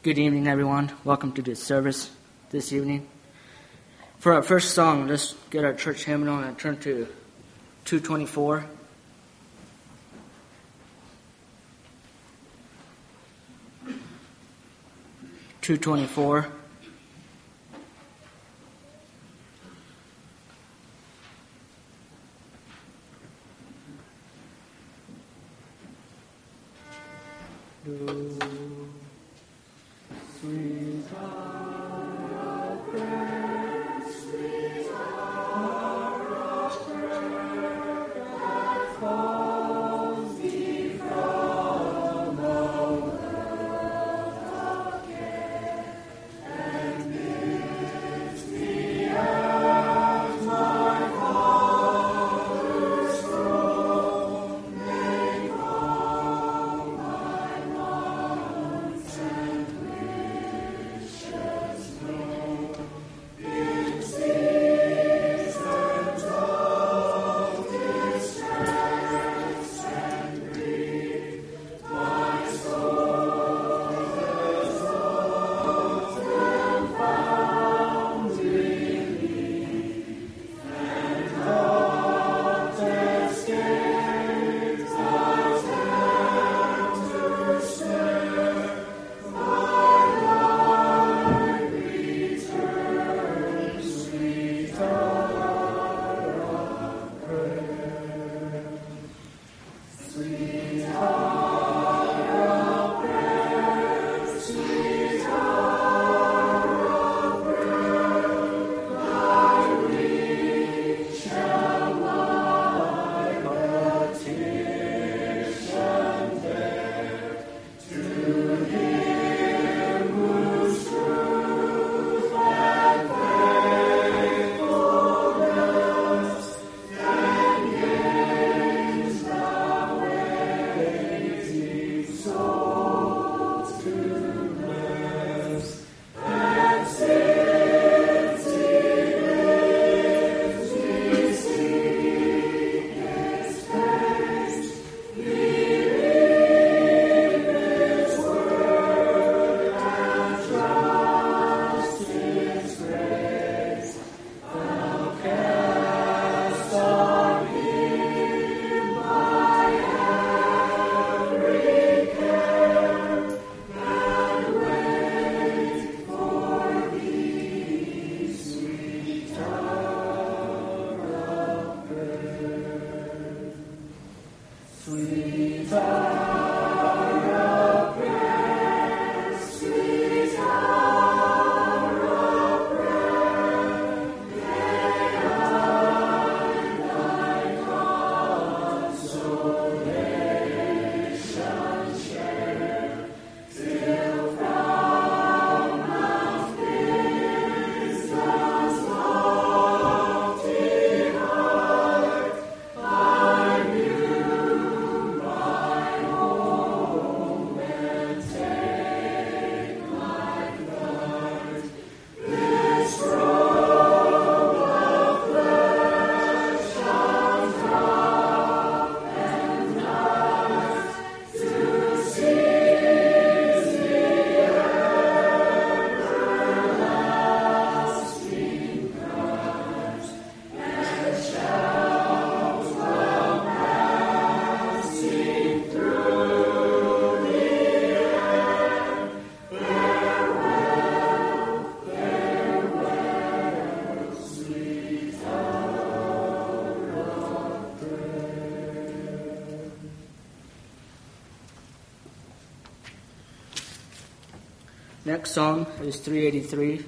Good evening, everyone. Welcome to this service this evening. For our first song, let's get our church hymnal and turn to 224. Next song is 383.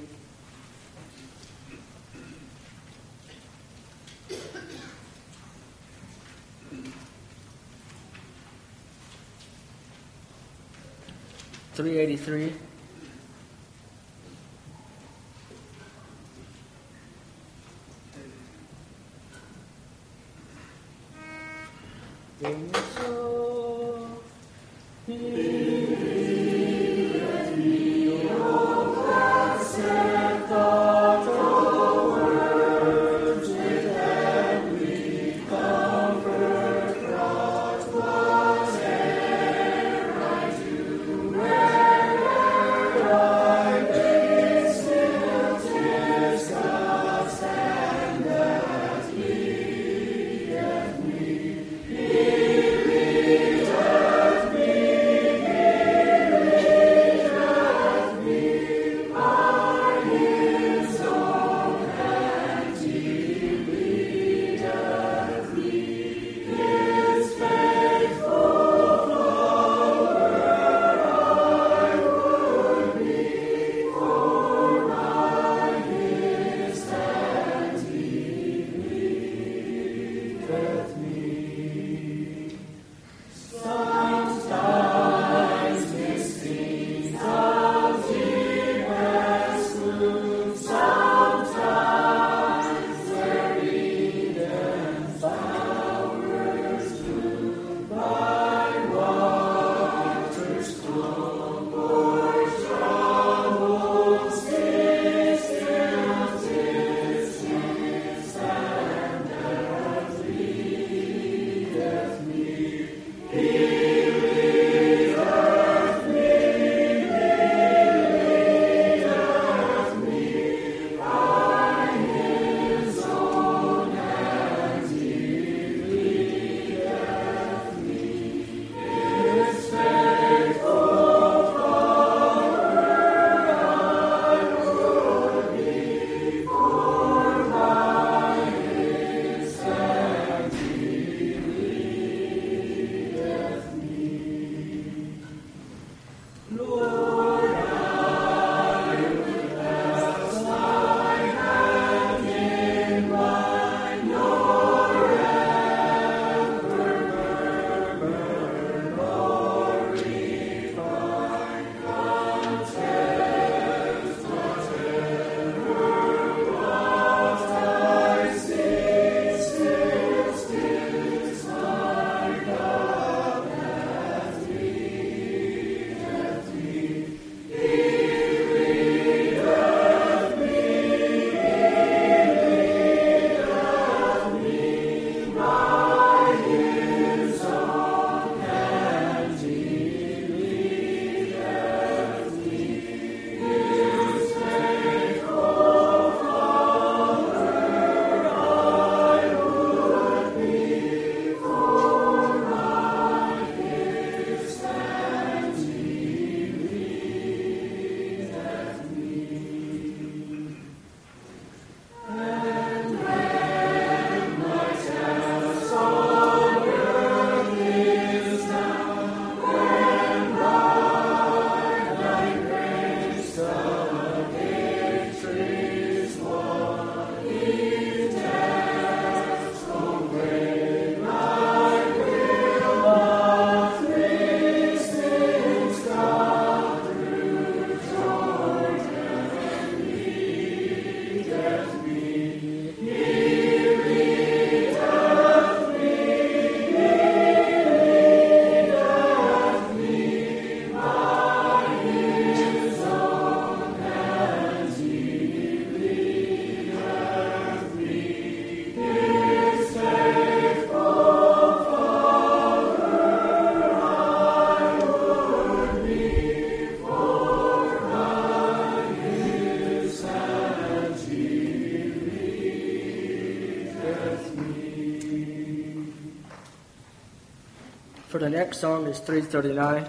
the next song is 339.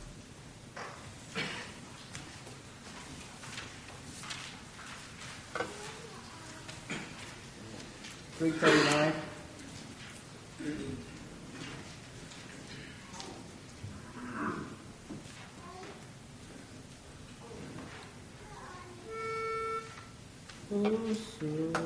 $339. Oh, so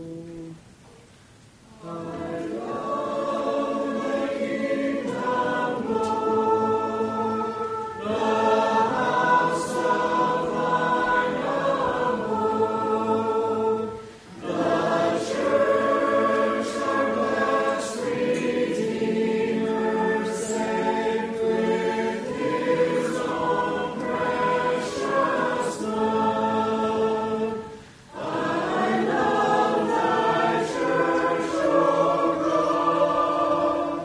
I love the kingdom, Lord, the house of thine abode, the church of blessed Redeemer, saved with his own precious blood. I love thy church, O God,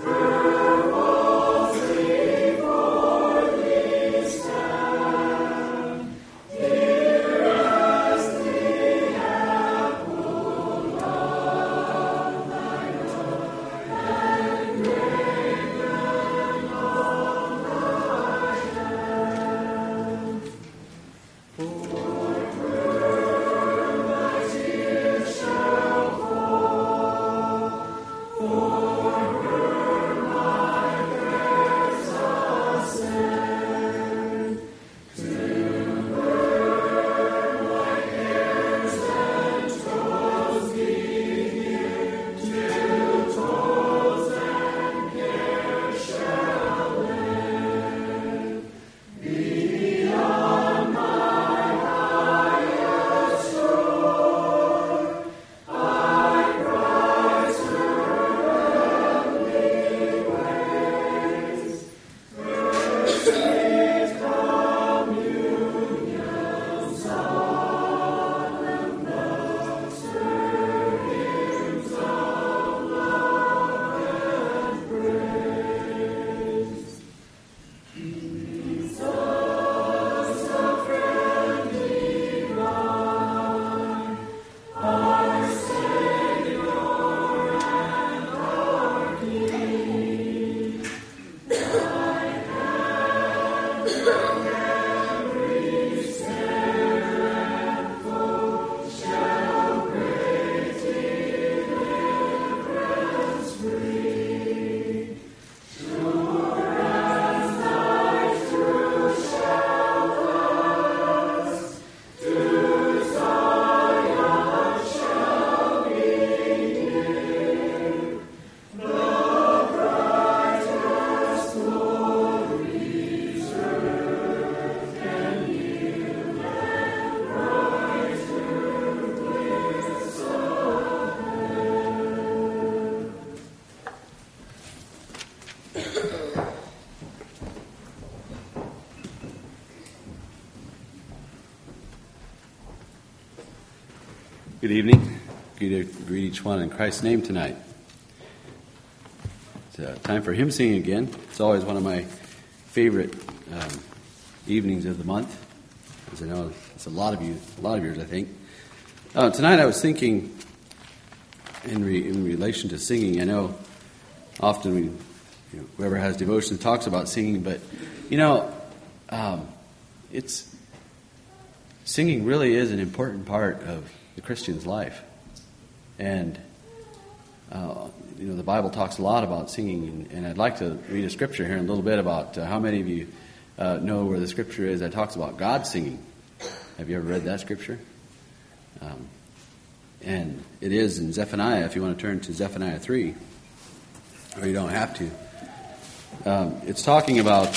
purposely for thee stand, dear as the apple of thine eye, and graven on thy hand. For where my tears shall fall, for where my prayers ascend, to where my cares and toils begin, till toils and cares shall end. Beyond my highest shore, I prize her heavenly ways, her sweet communion, solemn notes, her hymns of love and praise. Jesus, the friend divine, our Savior and our King, thy hand from every snare and foe shall great deliverance bring. Sure as thy truth shall pass, to Zion shall be near. The brightest glories earth can yield, and brighter bliss of heaven. Good evening. Greet each one in Christ's name tonight. It's time for hymn singing again. It's always one of my favorite evenings of the month, as I know it's a lot of yours, I think. Tonight I was thinking in relation to singing. I know often whoever has devotion talks about singing, but it's singing really is an important part of the Christian's life. And the Bible talks a lot about singing, and I'd like to read a scripture here in a little bit about how many of you know where the scripture is that talks about God singing. Have you ever read that scripture? And it is in Zephaniah, if you want to turn to Zephaniah 3, or you don't have to. It's talking about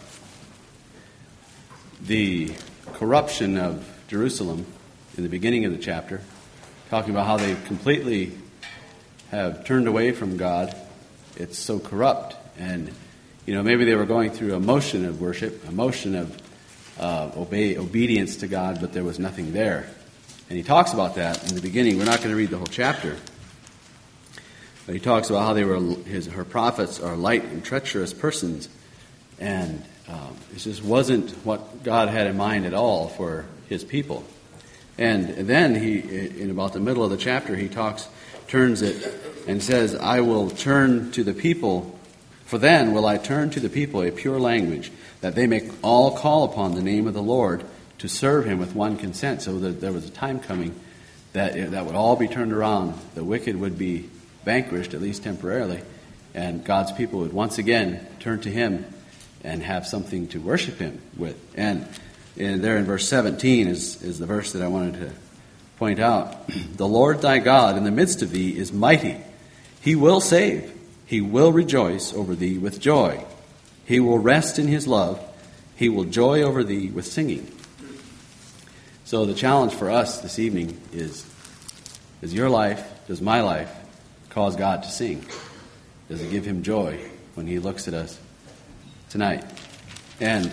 the corruption of Jerusalem in the beginning of the chapter, talking about how they completely have turned away from God. It's so corrupt, and maybe they were going through a motion of worship, a motion of obedience to God, but there was nothing there. And he talks about that in the beginning. We're not going to read the whole chapter, but he talks about how her prophets are light and treacherous persons, and it just wasn't what God had in mind at all for his people. And then he, in about the middle of the chapter, he turns it and says, I will turn to the people For then will I turn to the people a pure language, that they may all call upon the name of the Lord to serve him with one consent. So that there was a time coming that would all be turned around. The wicked would be vanquished, at least temporarily, and God's people would once again turn to him and have something to worship him with. And there in verse 17 is the verse that I wanted to point out. The Lord thy God in the midst of thee is mighty. He will save. He will rejoice over thee with joy. He will rest in his love. He will joy over thee with singing. So the challenge for us this evening is your life, does my life, cause God to sing? Does it give him joy when he looks at us tonight? And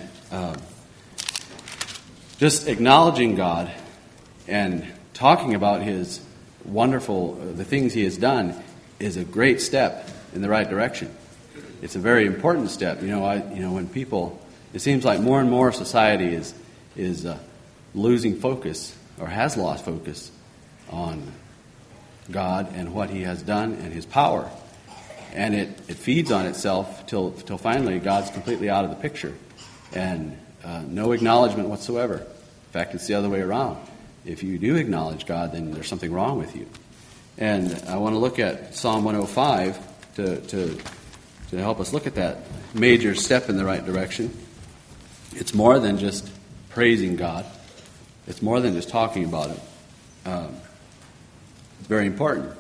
just acknowledging God and talking about his wonderful, the things he has done is a great step in the right direction. It's a very important step. When people, it seems like more and more society is losing focus or has lost focus on God and what he has done and his power. And it feeds on itself till finally God's completely out of the picture. And no acknowledgement whatsoever. In fact, it's the other way around. If you do acknowledge God, then there's something wrong with you. And I want to look at Psalm 105 to help us look at that major step in the right direction. It's more than just praising God. It's more than just talking about Him. It's very important.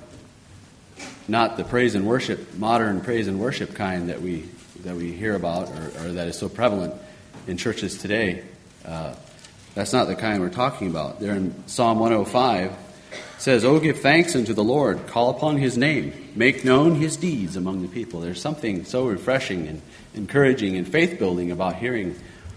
Not the praise and worship, modern praise and worship kind that we hear about or that is so prevalent in churches today. That's not the kind we're talking about. There in Psalm 105, it says, "Oh, give thanks unto the Lord, call upon His name, make known His deeds among the people." There's something so refreshing and encouraging and faith-building about hearing,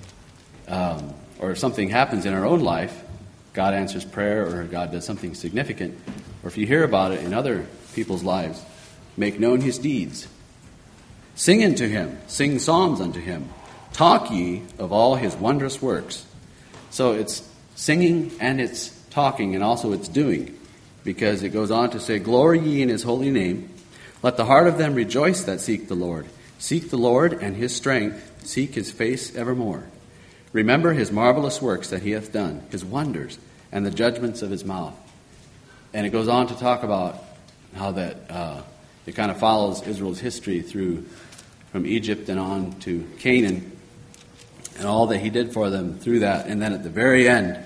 or if something happens in our own life, God answers prayer or God does something significant, or if you hear about it in other people's lives, make known His deeds. Sing unto Him, sing psalms unto Him, talk ye of all His wondrous works. So it's singing and it's talking and also it's doing, because it goes on to say, "Glory ye in His holy name. Let the heart of them rejoice that seek the Lord. Seek the Lord and His strength. Seek His face evermore. Remember His marvelous works that He hath done, His wonders, and the judgments of His mouth." And it goes on to talk about how that it kind of follows Israel's history from Egypt and on to Canaan, and all that He did for them through that. And then at the very end,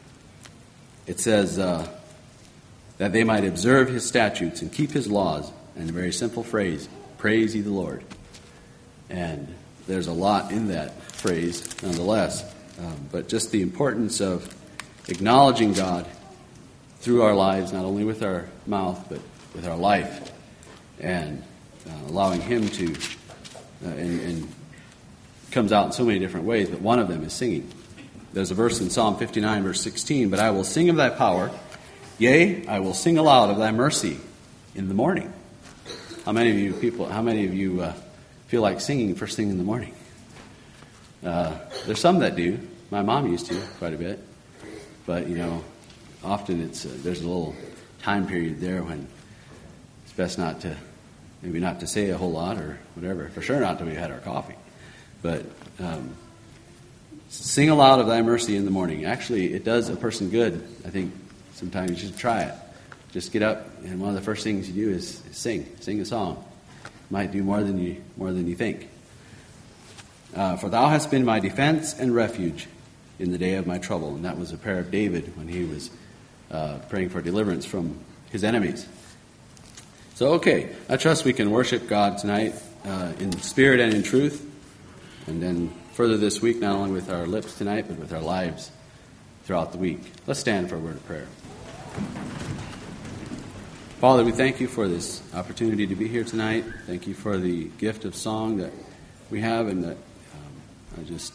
it says that they might observe His statutes and keep His laws. And a very simple phrase, "Praise ye the Lord." And there's a lot in that phrase nonetheless. But just the importance of acknowledging God through our lives, not only with our mouth, but with our life. And allowing Him to, and comes out in so many different ways, but one of them is singing. There's a verse in Psalm 59, verse 16, "But I will sing of thy power, yea, I will sing aloud of thy mercy in the morning." How many of you feel like singing first thing in the morning? There's some that do. My mom used to quite a bit. But, often there's a little time period there when it's best not to say a whole lot or whatever. For sure not till we had our coffee. But sing aloud of thy mercy in the morning. Actually, it does a person good. I think sometimes you should try it. Just get up, and one of the first things you do is sing a song. Might do more than you think. "For thou hast been my defense and refuge in the day of my trouble." And that was a prayer of David when he was praying for deliverance from his enemies. So, okay, I trust we can worship God tonight in spirit and in truth. And then further this week, not only with our lips tonight, but with our lives throughout the week. Let's stand for a word of prayer. Father, we thank you for this opportunity to be here tonight. Thank you for the gift of song that we have, and that I just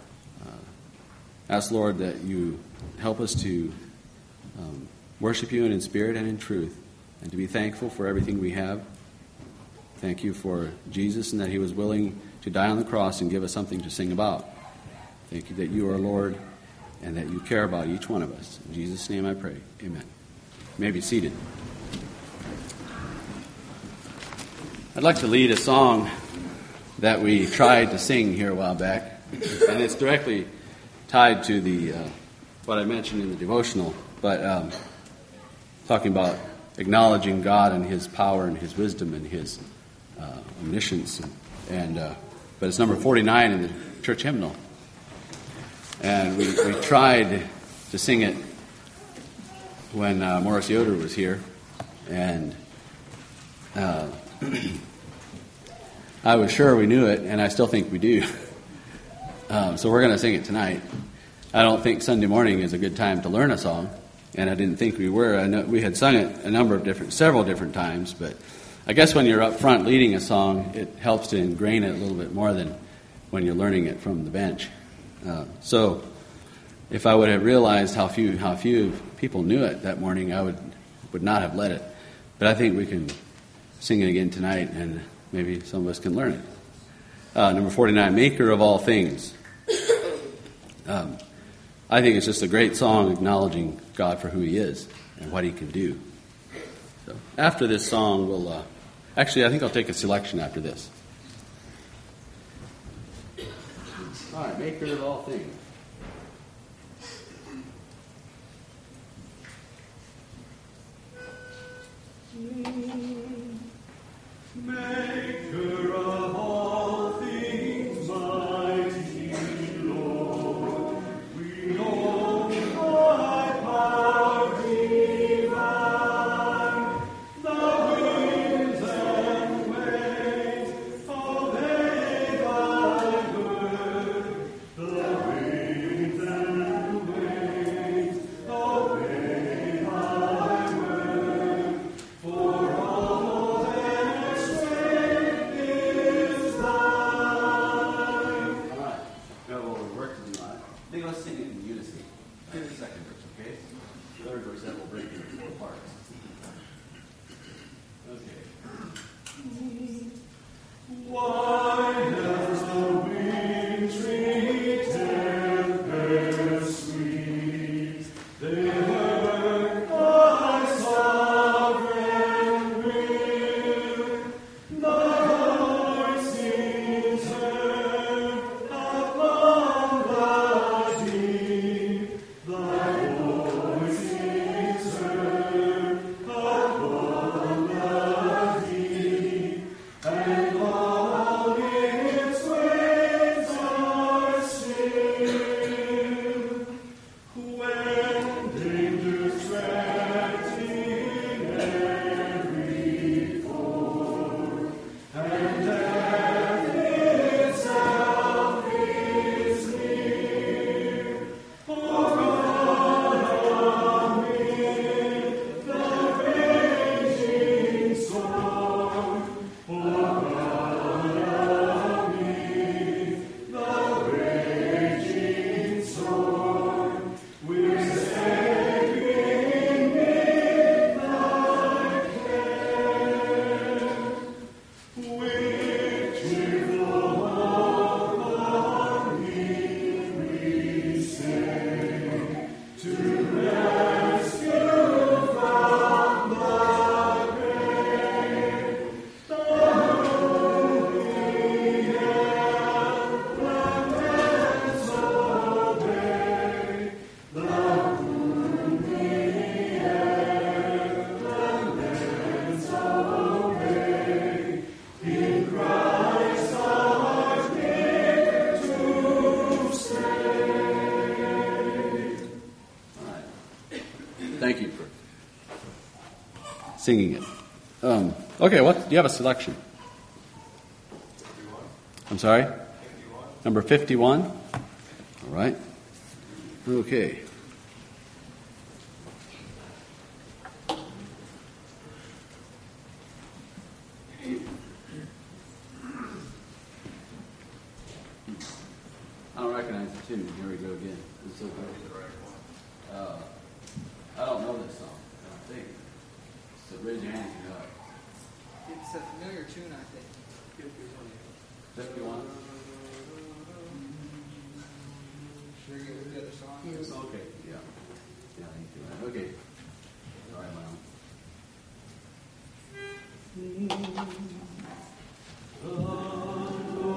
ask, Lord, that you help us to worship you in spirit and in truth, and to be thankful for everything we have. Thank you for Jesus and that He was willing to die on the cross and give us something to sing about. Thank you that you are Lord and that you care about each one of us. In Jesus' name I pray. Amen. You may be seated. I'd like to lead a song that we tried to sing here a while back, and it's directly tied to the what I mentioned in the devotional, but talking about acknowledging God and His power and His wisdom and His omniscience, but it's number 49 in the church hymnal, and we tried to sing it when Morris Yoder was here, and I was sure we knew it, and I still think we do. So we're going to sing it tonight. I don't think Sunday morning is a good time to learn a song, and I didn't think we were. I know we had sung it several different times, but I guess when you're up front leading a song, it helps to ingrain it a little bit more than when you're learning it from the bench. So if I would have realized how few people knew it that morning, I would not have led it. But I think we can sing it again tonight, and maybe some of us can learn it. Number 49, Maker of All Things. I think it's just a great song acknowledging God for who He is and what He can do. So after this song, we'll... actually, I think I'll take a selection after this. All right, Maker of All Things. Maker of all things, mighty Lord, we know Thy power divine. The winds and waves obey Thy word. The winds and waves obey Thy word. For all that strength is Thine. All right. Got a little work to do on it. I think let's sing it in unison. Do the second verse, okay? The third verse, that will break into 4 parts. Okay. Why does the wind treat tempest sweet? They heard Thy sovereign will. Thy voice is heard upon the deep. Thy voice is heard upon the deep. And all its waves are still. When dangers threaten every port, and death itself is near, O God, amid the raging storm, O God, amid the raging storm, we're sailing in Thy care. With cheerful hope on Thee we sail, to rescue from the grave. The lonely lands obey, the lonely lands obey. In Christ our King to stay. All right. Thank you for singing it. Okay, what? Do you have a selection? I'm sorry? Number 51? All right. Okay. I don't recognize the tune. Here we go again. It's so good. I don't know this song. I don't think. So raise your hand if you know it. It's a familiar tune, I think. 51? Should we go with the other song? Okay, yeah. Yeah, I think you're right. Okay. All right, Lionel. The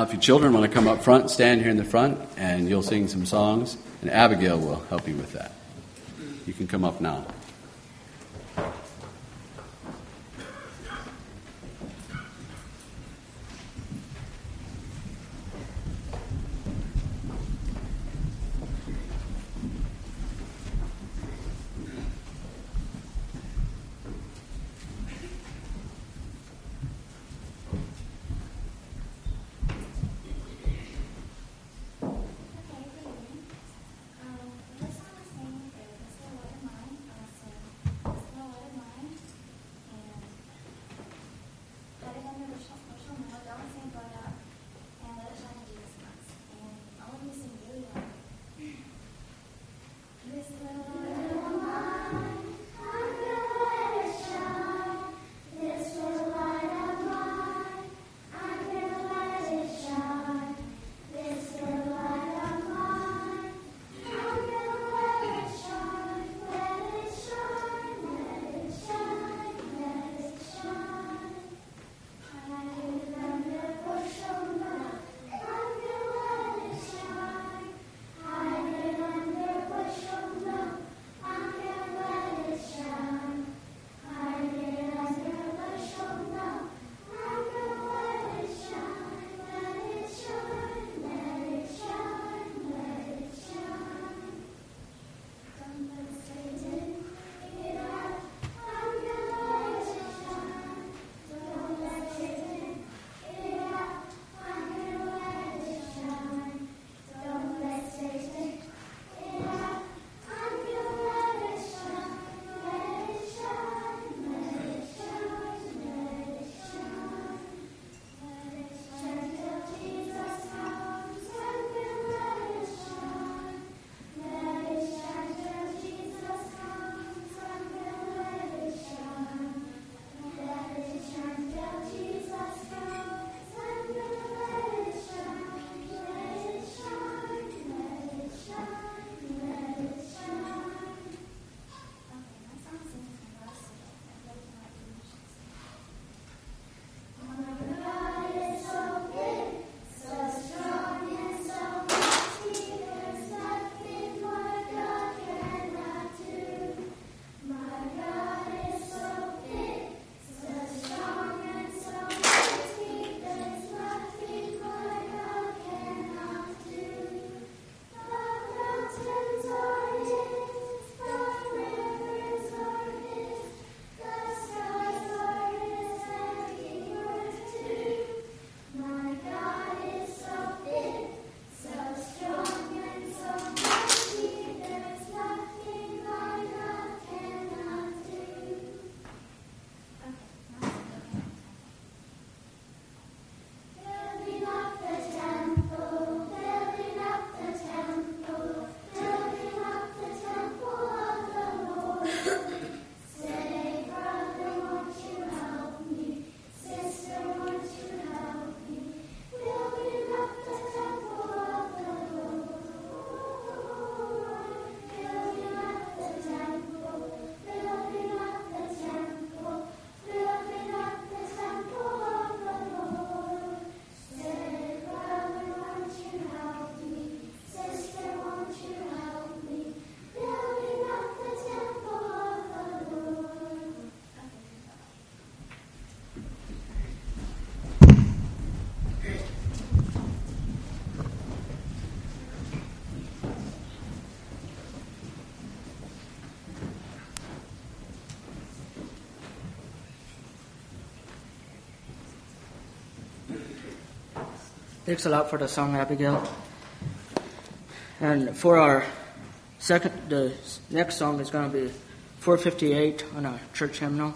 Now, if your children want to come up front, stand here in the front, and you'll sing some songs, and Abigail will help you with that. You can come up now. Thanks a lot for the song, Abigail. And for our the next song is going to be 458 on our church hymnal.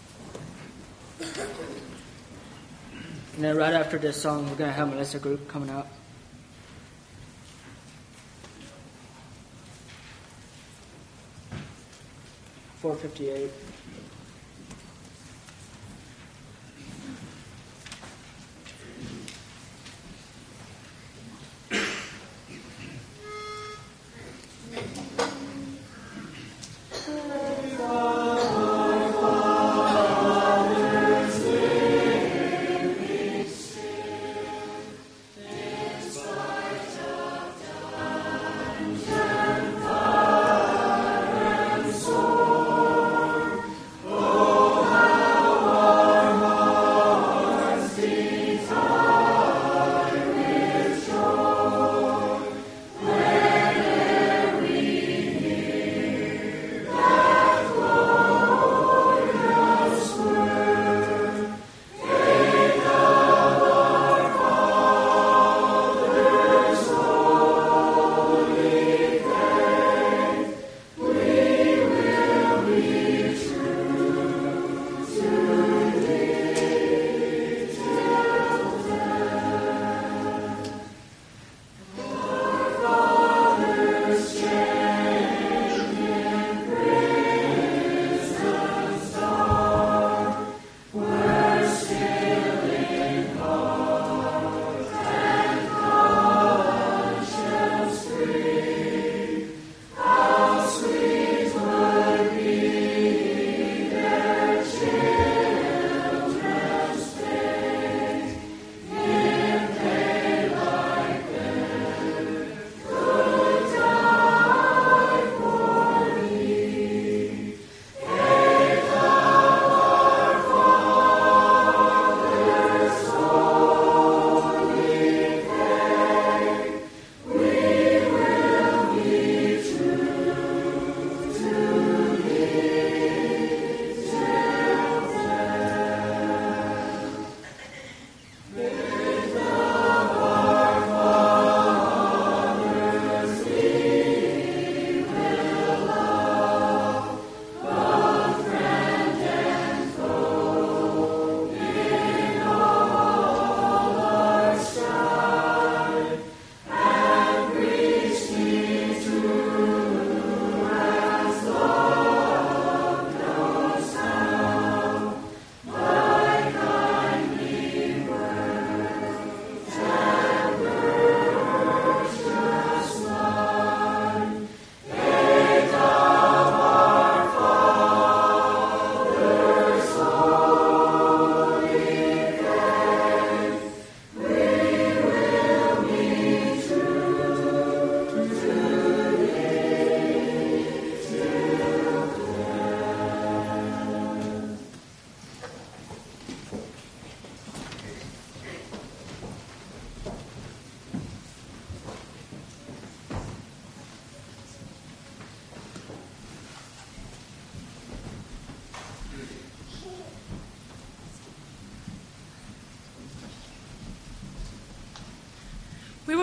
And then right after this song, we're going to have Melissa Group coming up. .458.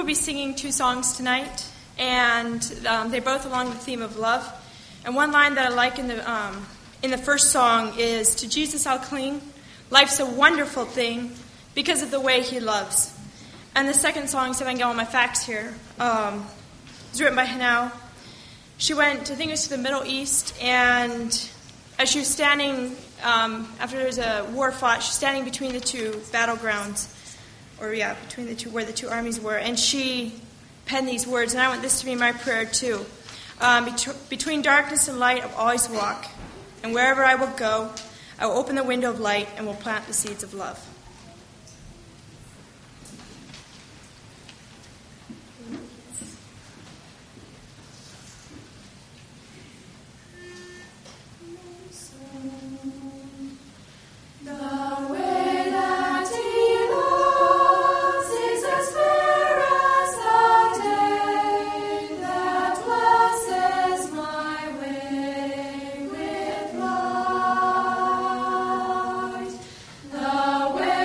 be singing two songs tonight, and they're both along the theme of love. And one line that I like in the first song is, "To Jesus I'll cling, life's a wonderful thing, because of the way he loves." And the second song, so if I can get all my facts here, is written by Hanau. She went, I think it was to the Middle East, and as she was standing, after there was a war fought, she's standing between the two battlegrounds, between the two, where the two armies were, and she penned these words, and I want this to be my prayer too. Between darkness and light, I'll always walk, and wherever I will go, I will open the window of light and will plant the seeds of love. The way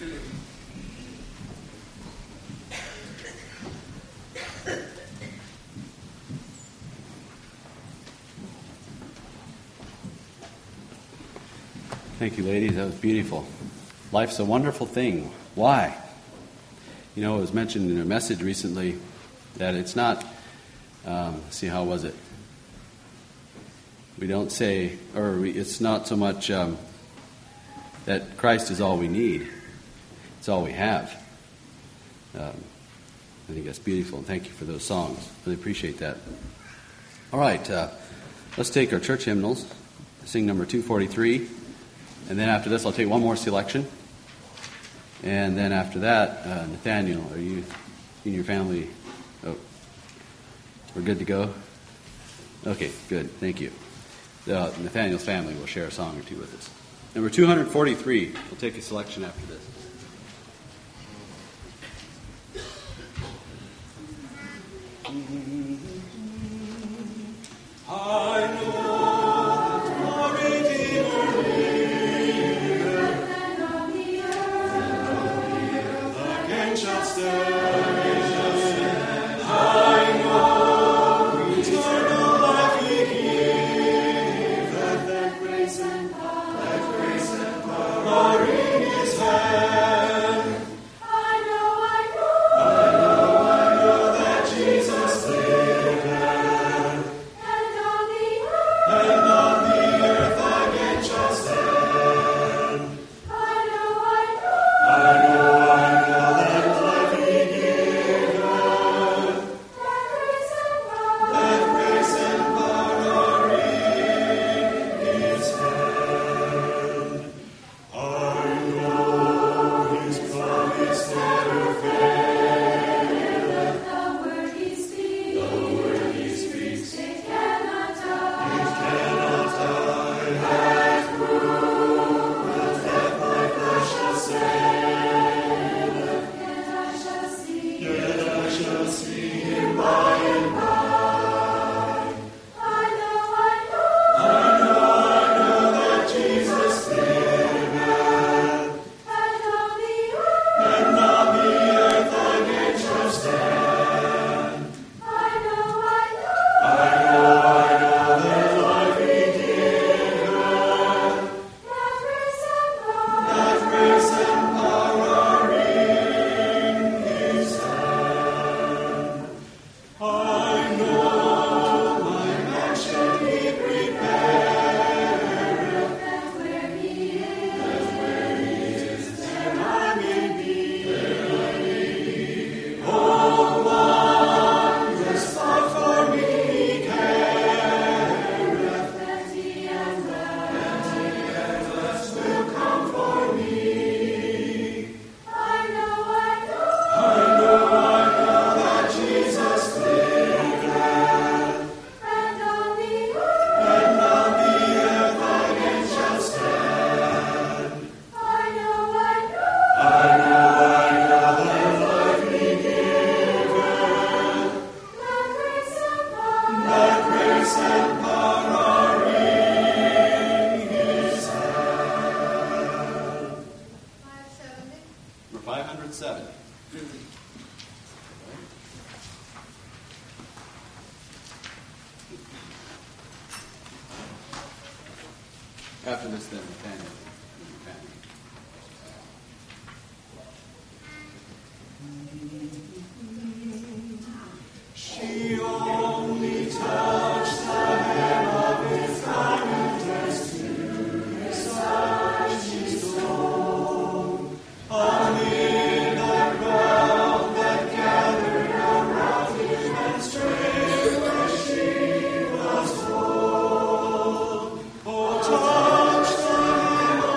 Thank you, ladies. That was beautiful. Life's a wonderful thing. Why? You know, it was mentioned in a message recently that it's not, let's see, how was it? We don't say, it's not so much that Christ is all we need. It's all we have. I think that's beautiful, and thank you for those songs. Really appreciate that. All right, let's take our church hymnals, sing number 243, and then after this I'll take one more selection. And then after that, Nathaniel, are you and your family, we're good to go? Okay, good, thank you. Nathaniel's family will share a song or two with us. Number 243, we'll take a selection after this. I know our Redeemer liveth, and on the earth again shall stand. I know eternal life He giveth, that grace and power are in His hand. I know that Jesus liveth. And on the earth again shall stand. I know that life He giveth, that grace and power are in His hand. I know His promise never faileth. The word He speaks, it cannot die. Number 507. After this, then, Nathaniel. She only touched the hem of His garment, as to His side she stole. Amid the crowd that gathered around Him, and straightway she was told, "Oh, touch the hem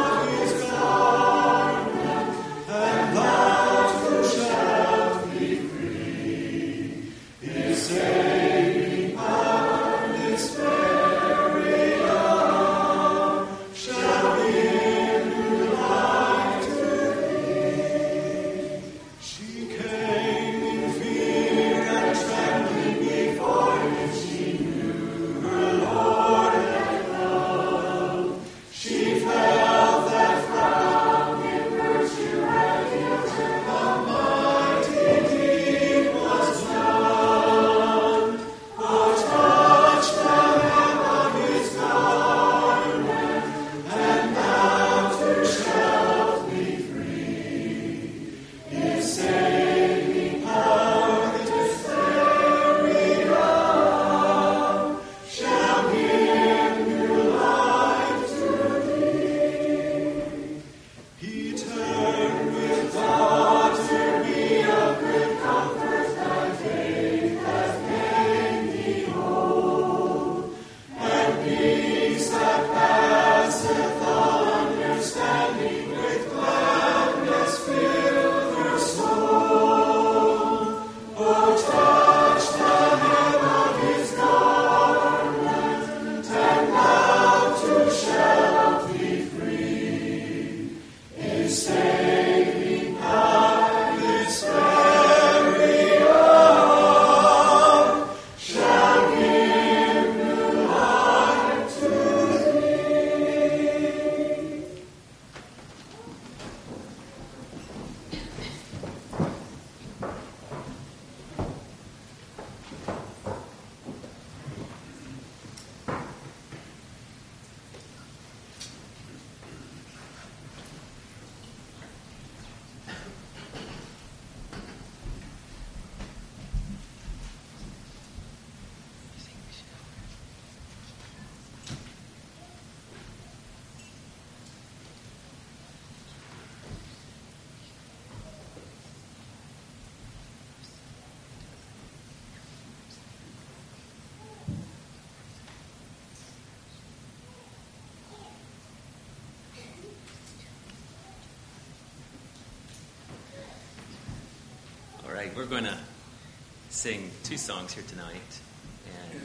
All right, we're going to sing 2 songs here tonight, and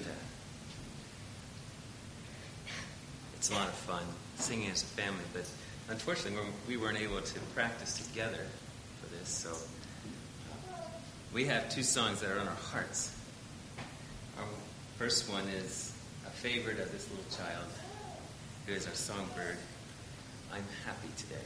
it's a lot of fun singing as a family, but unfortunately we weren't able to practice together for this, so we have 2 songs that are on our hearts. Our first one is a favorite of this little child, who is our songbird, I'm Happy Today.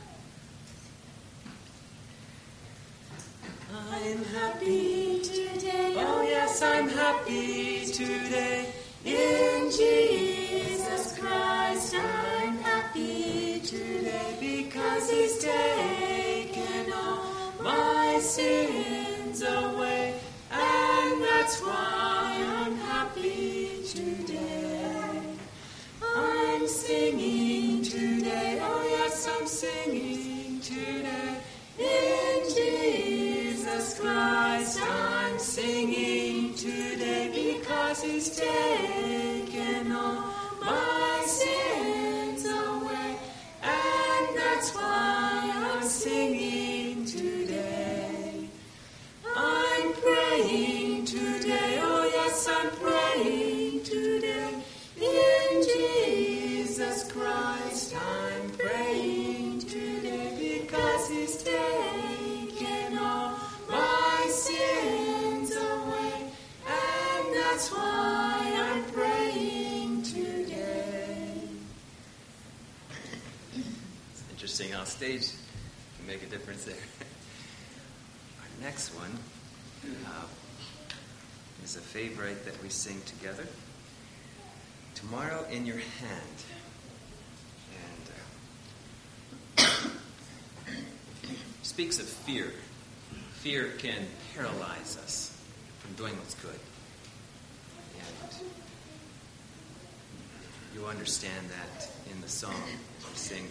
I'm happy today, oh yes, I'm happy today, in Jesus Christ. I'm happy today, because He's taken all my sins away, and that's why I'm happy today. I'm singing today, oh yes, I'm singing today, in Jesus Christ. I'm singing today, because He's taken all my sins away, and that's why I'm singing today. I'm praying today, oh yes, I'm praying today, in Jesus Christ. I'm praying today, because He's taken all my sins away, and that's why I'm praying today. It's interesting how stage can make a difference there. Our next one is a favorite that we sing together, Tomorrow in Your Hand. And speaks of fear. Fear can paralyze us from doing what's good. And you understand that in the song we sing.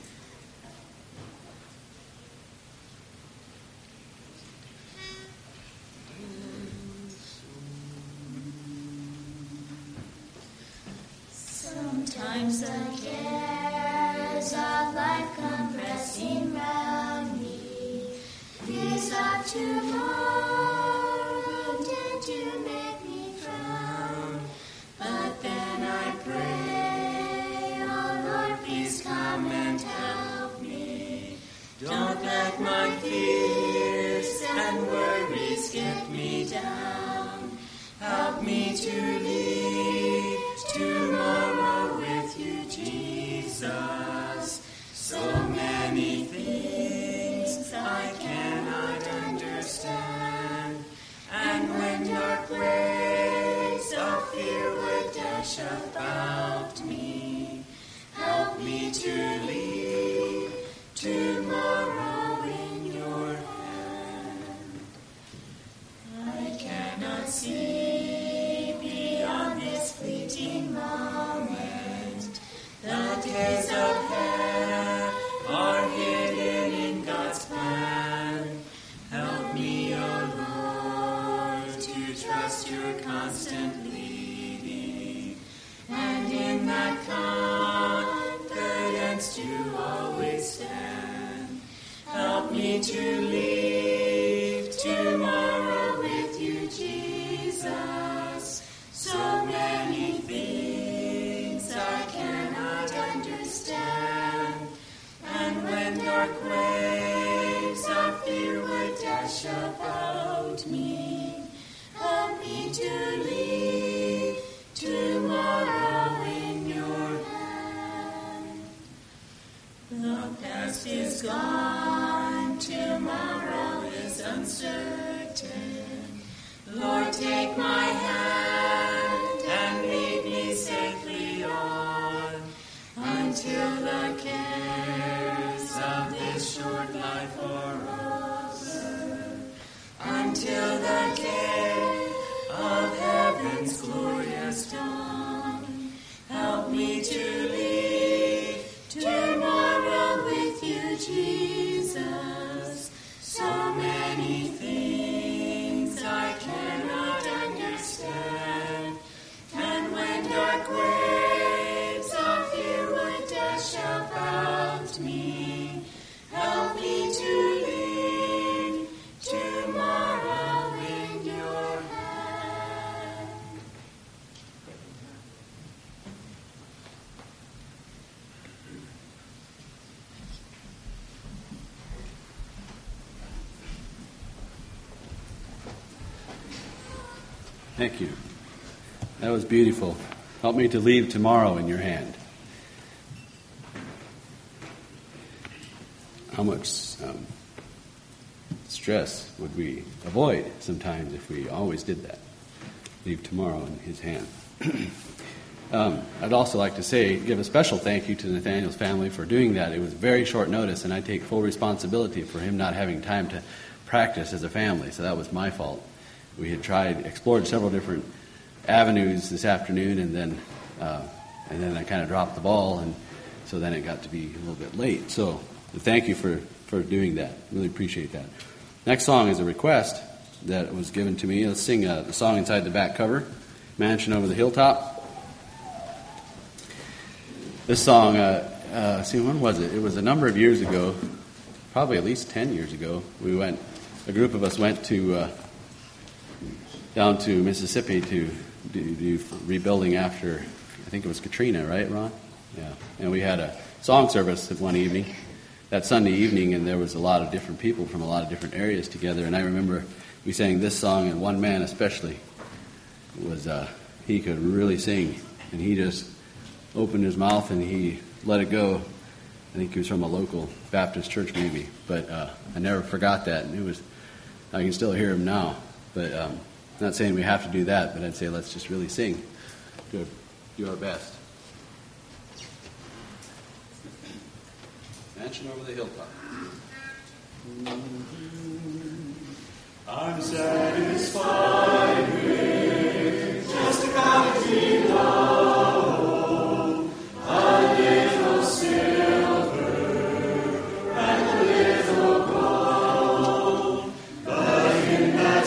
Sometimes the cares of life come pressing round me. Fears of tomorrow tend to make me frown. But then I pray, oh Lord, please come and help me. Don't let my fears and worries get me down. Help me to leave tomorrow with you, Jesus. So many things I cannot understand, and when dark waves of fear would dash about me, help me to leave tomorrow in your hand. I cannot see beyond this fleeting moment. The days ahead are hidden in God's plan. Help me, O Lord, to trust your constant leading, and in that confidence to always stand. Help me to leave tomorrow with you, Jesus. So many things I cannot understand, and when dark waves about me. Help me to leave tomorrow in your hand. The past is gone, tomorrow is uncertain. Lord, take my hand and lead me safely on until the cares of this short life are over, until the care of heaven's glorious dawn. Help me to leave tomorrow with you, Jesus. So many things I cannot understand, and when dark waves of fear would dash about me, help me to leave tomorrow in your hand. Thank you. That was beautiful. Help me to leave tomorrow in your hand. How much stress would we avoid sometimes if we always did that? Leave tomorrow in his hand. I'd also like to give a special thank you to Nathaniel's family for doing that. It was very short notice, and I take full responsibility for him not having time to practice as a family, so that was my fault. We had explored several different avenues this afternoon, and then I kind of dropped the ball, and so then it got to be a little bit late. So thank you for doing that. Really appreciate that. Next song is a request that was given to me. Let's sing the song inside the back cover, Mansion Over the Hilltop. This song, when was it? It was a number of years ago, probably at least 10 years ago. A group of us went down to Mississippi to do rebuilding after, I think it was Katrina, right, Ron? Yeah. And we had a song service one evening, that Sunday evening, and there was a lot of different people from a lot of different areas together. And I remember we sang this song, and one man especially he could really sing, and he just opened his mouth and he let it go. I think he was from a local Baptist church maybe, but I never forgot that, and I can still hear him now. But I'm not saying we have to do that, but I'd say let's just really sing, do our best. Mansion Over the Hilltop. I'm satisfied with just a cottage below, a little silver and a little gold. But in that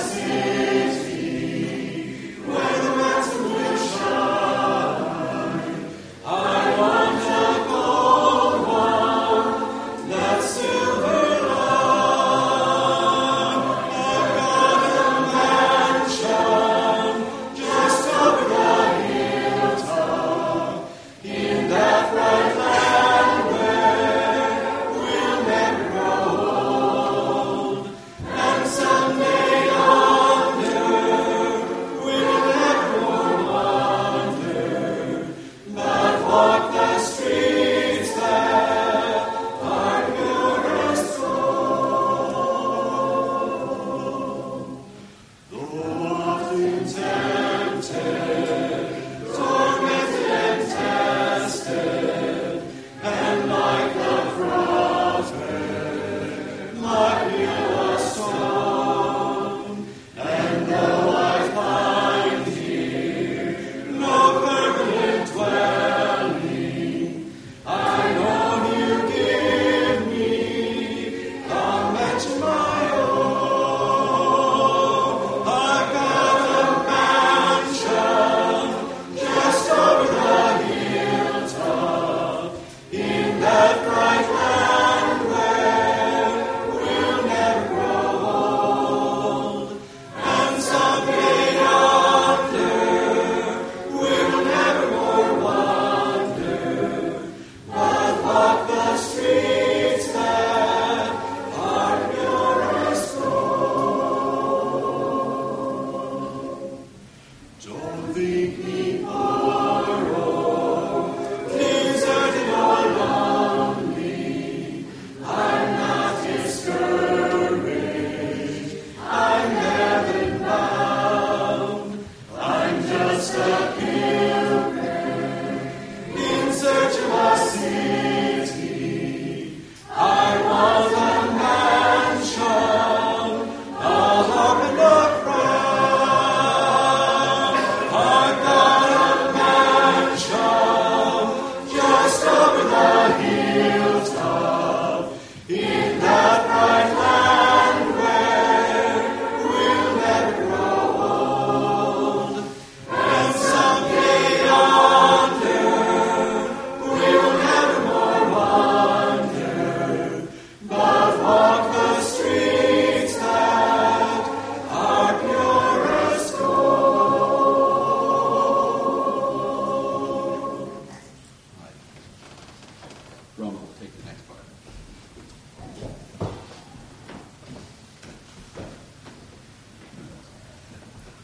city where the ransom will shine, I want a gold one, that silver line. I've got a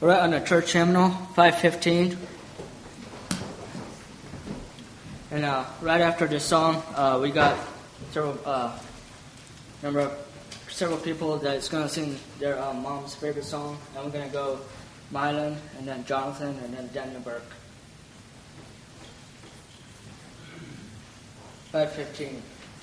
We're right on the church hymnal, 515. And right after this song, we got several people that's going to sing their mom's favorite song. And we're going to go Mylan, and then Jonathan, and then Daniel Burke. 515.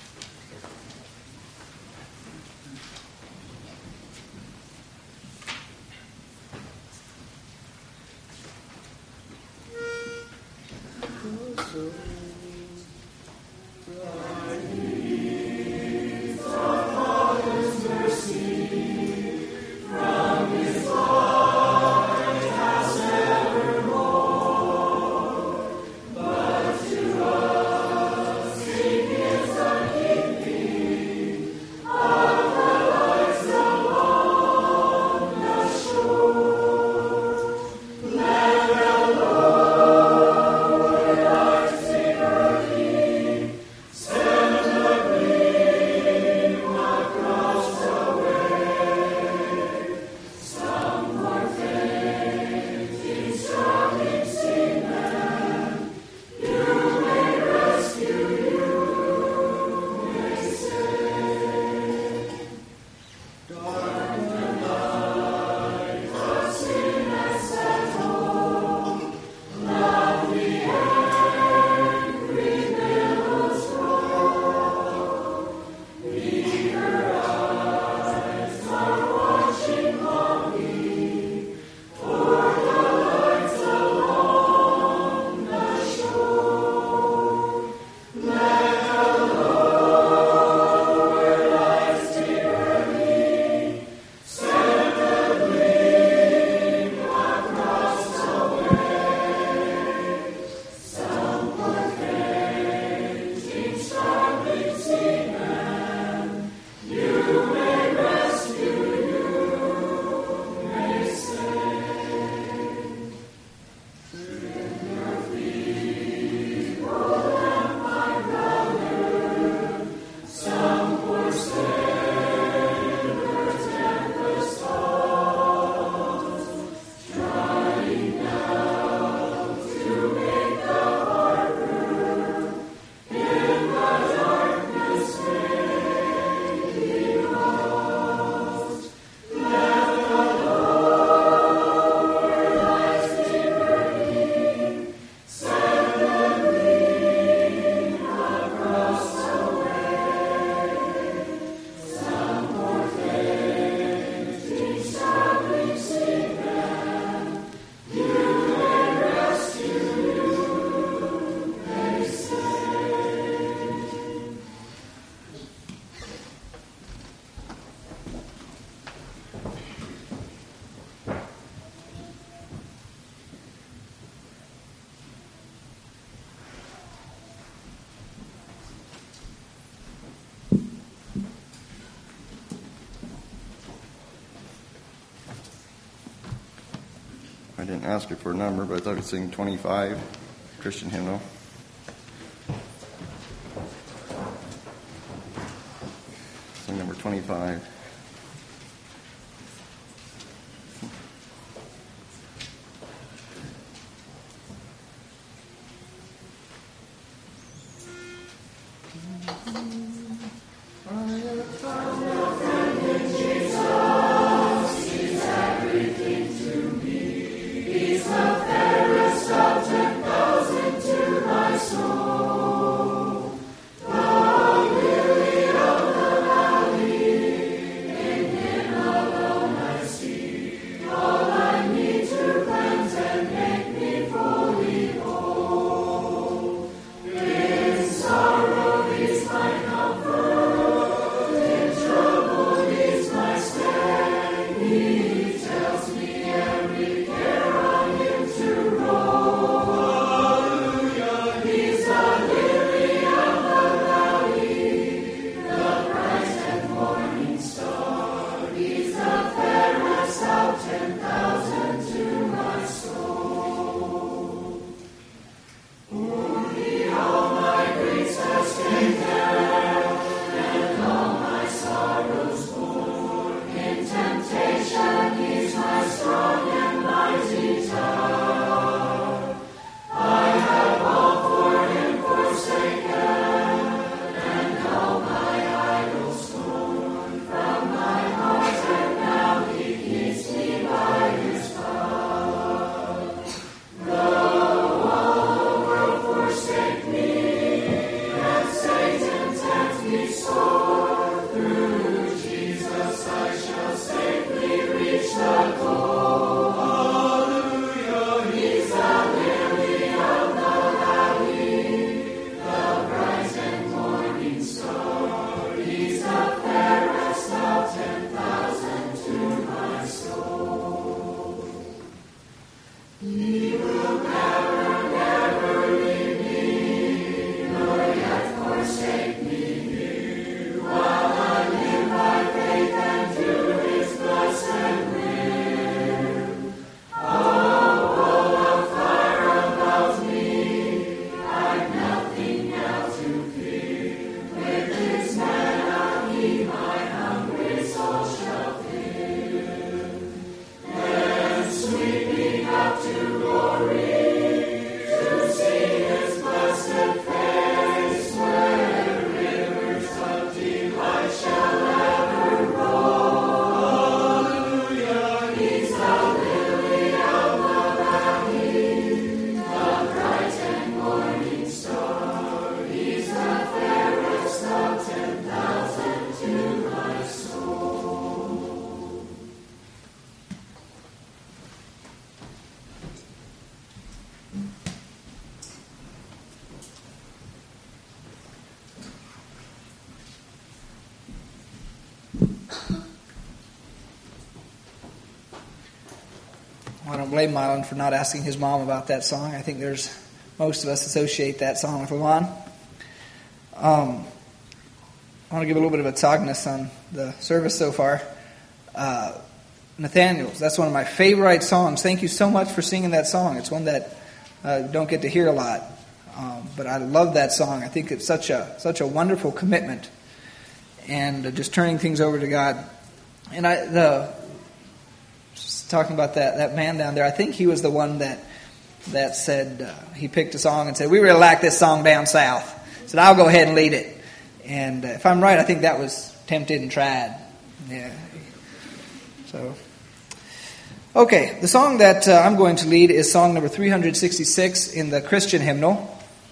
I didn't ask you for a number, but I thought I'd sing 25, Christian hymnal. Song number 25. blame Mylon for not asking his mom about that song. I think most of us associate that song with Lamont. I want to give a little bit of a tzogness on the service so far. Nathaniel's, that's one of my favorite songs. Thank you so much for singing that song. It's one that don't get to hear a lot, but I love that song. I think it's such a wonderful commitment, and just turning things over to God. And just talking about that man down there, I think he was the one that said he picked a song and said, "We really like this song down south." Said, "I'll go ahead and lead it." And if I'm right, I think that was Tempted and Tried. Yeah. So, okay, the song that I'm going to lead is song number 366 in the Christian hymnal.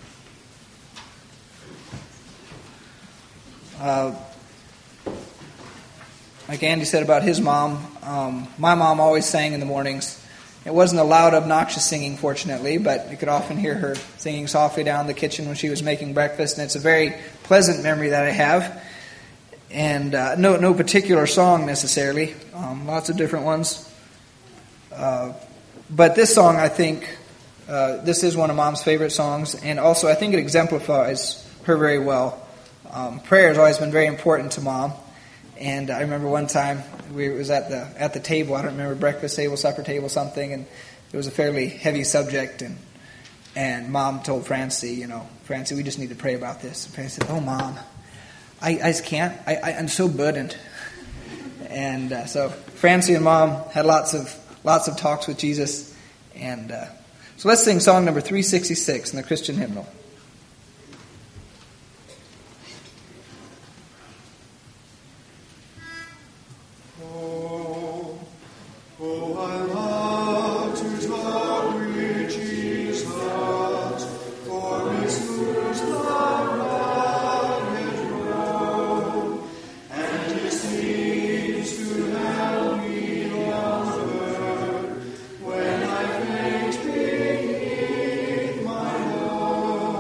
Like Andy said about his mom, my mom always sang in the mornings. It wasn't a loud, obnoxious singing, fortunately, but you could often hear her singing softly down in the kitchen when she was making breakfast, and it's a very pleasant memory that I have. And no particular song necessarily, lots of different ones. But this song, I think, this is one of Mom's favorite songs, and also I think it exemplifies her very well. Prayer has always been very important to Mom. And I remember one time we was at the table. I don't remember, breakfast table, supper table, something, and it was a fairly heavy subject. And Mom told Francie, "Francie, we just need to pray about this." And Francie said, "Oh, Mom, I just can't. I'm so burdened." And so Francie and Mom had lots of talks with Jesus. And so let's sing song number 366 in the Christian hymnal. When I faint beneath my load,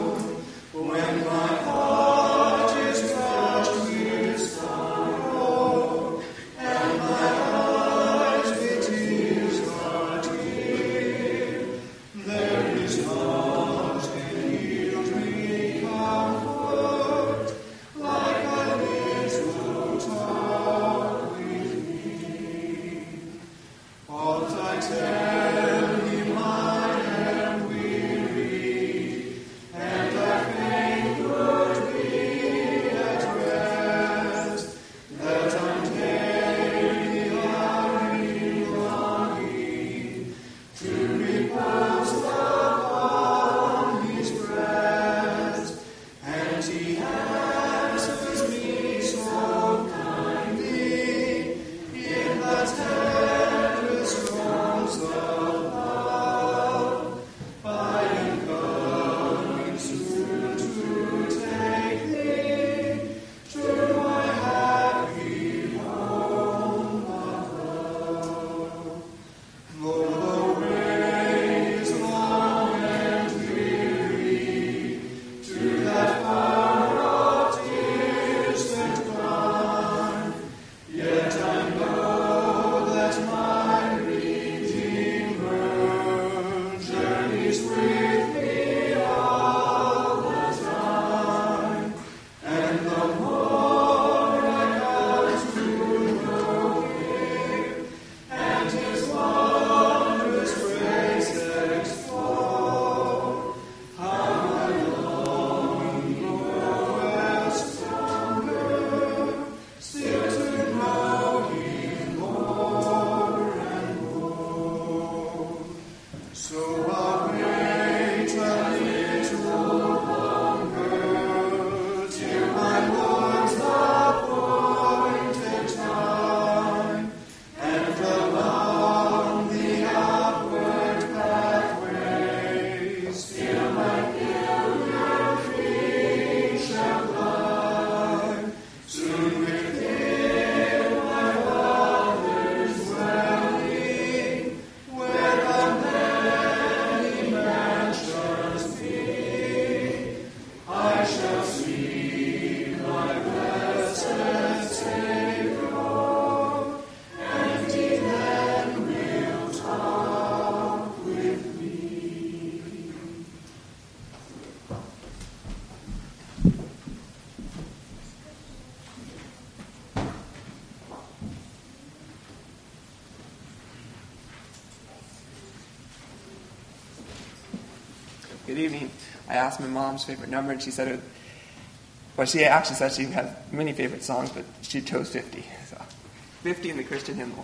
good evening, I asked my mom's favorite number, and she said she actually said she has many favorite songs, but she chose 50. So 50 in the Christian hymnal.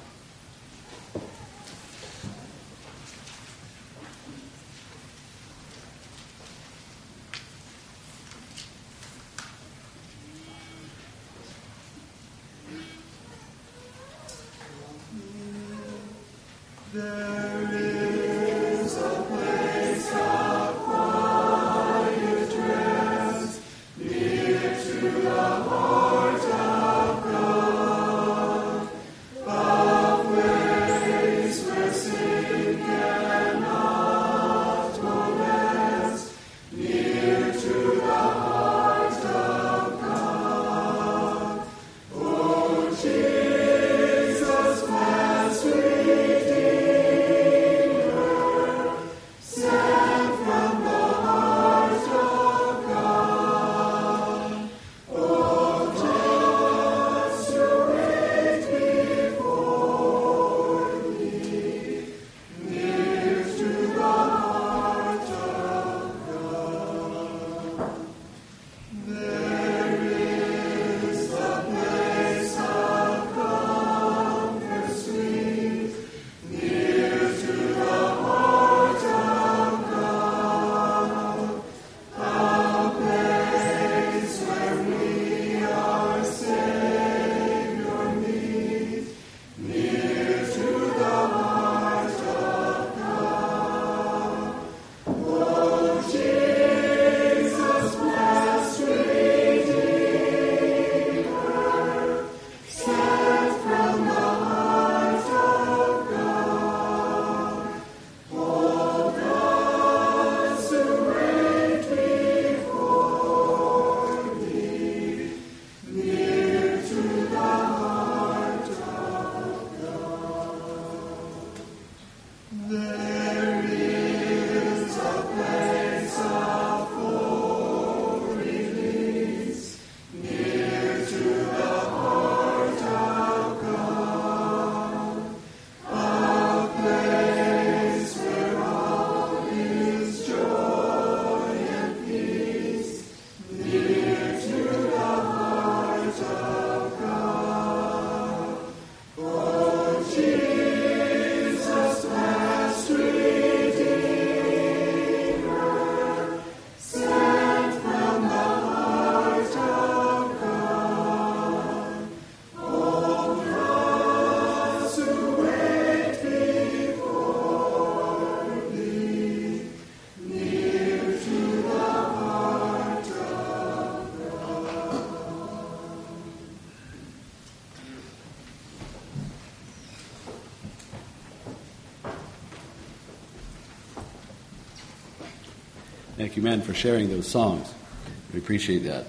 Thank you, men, for sharing those songs. We appreciate that.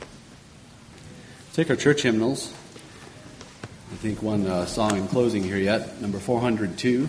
Take our church hymnals. I think one song in closing here yet, number 402.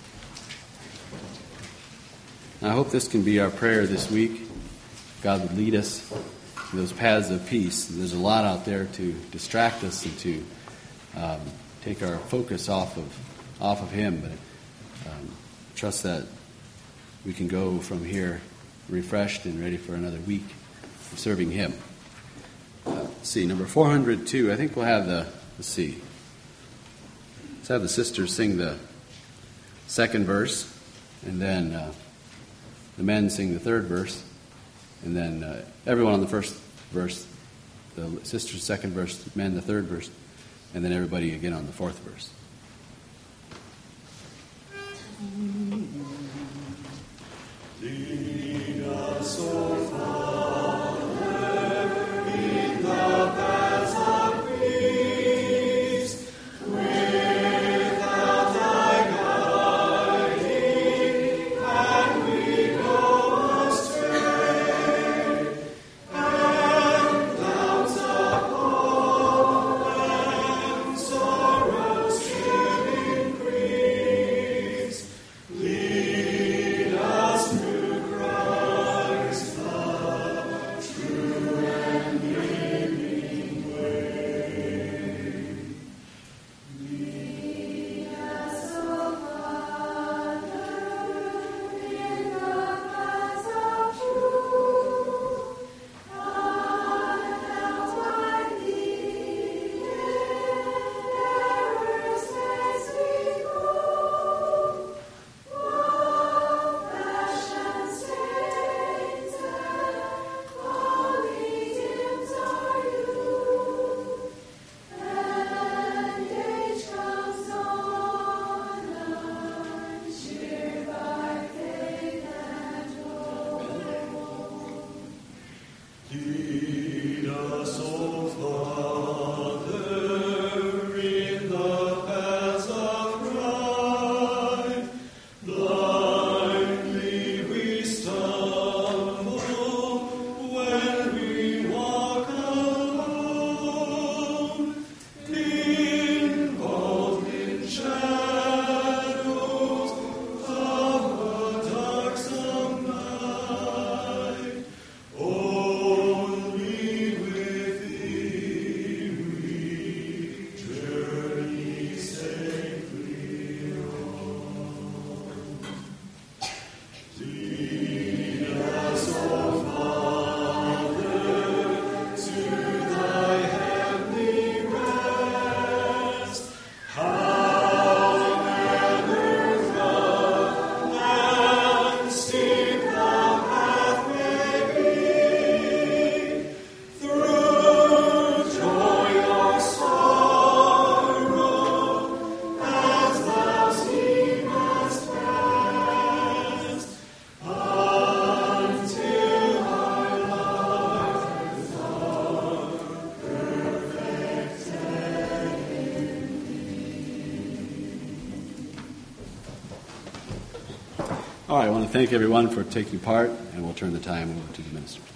I hope this can be our prayer this week. God would lead us in those paths of peace. There's a lot out there to distract us and to take our focus off of Him. But trust that we can go from here refreshed and ready for another week of serving Him. Let's see, number 402. I think we'll have let's have the sisters sing the second verse, and then the men sing the third verse, and then everyone on the first verse, the sisters second verse, the men the third verse, and then everybody again on the fourth verse. Lead us, O Father, in the paths of peace, without thy guiding, and we go astray, and doubts appall, and sorrows still increase. Lead us through Christ the All right, I want to thank everyone for taking part, and we'll turn the time over to the minister.